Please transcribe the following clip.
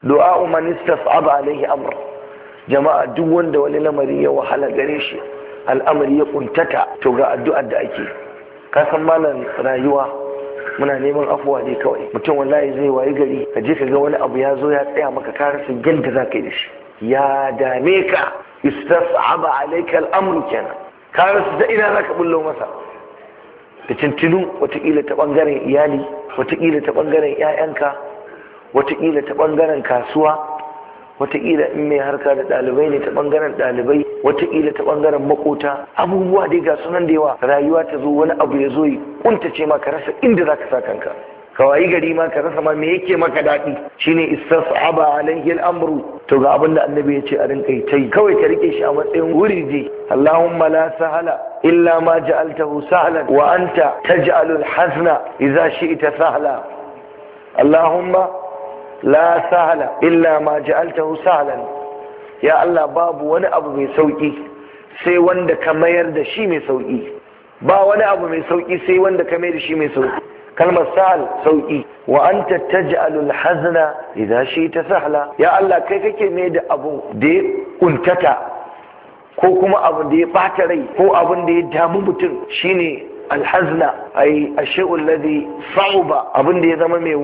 du'a man istas'aba alaihi amr. Jama'a duk wanda wani lamari ya wahala gare shi, al'amari ya kuntata, to ga addu'ar da ake. Ka san malam rayuwa muna neman afuwa ne kawai. Mutum wallahi zai wayi gari ka je ka ga wani abu ya zo ya tsaya maka ka rasa yadda za ka yi da shi. Ya dame ka, istas'aba alaika al'amru kenan. Ka rasa ta ina za ka bullo masa. Da tuntunu wataƙila ta ɓangaren iyali, wataƙila ta ɓangaren 'ya'yanka, wataƙila ta ɓangaren kasuwa, wataƙila in mai harka da ɗalibai ne ta ɓangaren ɗalibai, wataƙila ta ɓangaren makota. Abubuwa dai ga sunan da yawa. Rayuwa ta zo wani abu ya zo yi kuntace ma ka rasa inda za ka sa kanka. Ka wayi gari ma ka rasa ma me yake maka daɗi. Shine istas'aba alaihi al'amru. To ga abin da annabi ya ce a rinka yi ta yi. Kawai ka rike shi a matsayin wuridi. Allahumma la sahala illa ma ja'altahu sahlan wa anta taj'alul hazna idza shi'ta sahla. Allahumma la sahala illa ma ja'altahu sahlan. Ya Allah, babu wani abu mai sauki sai wanda ka mayar da shi mai sauki. Ba wani abu mai sauki sai wanda ka mayar da shi mai sauki. Kalmar sahal sauki. Wa anta taj'alul hazna idza shi'ta sahla. Ya Allah, kai kake mai da abu da ya kuntata ko kuma abu da ya bata rai ko abin da ya damu mutum shine alhazna ay ash'ul ladhi sa'uba, abin da ya zama mai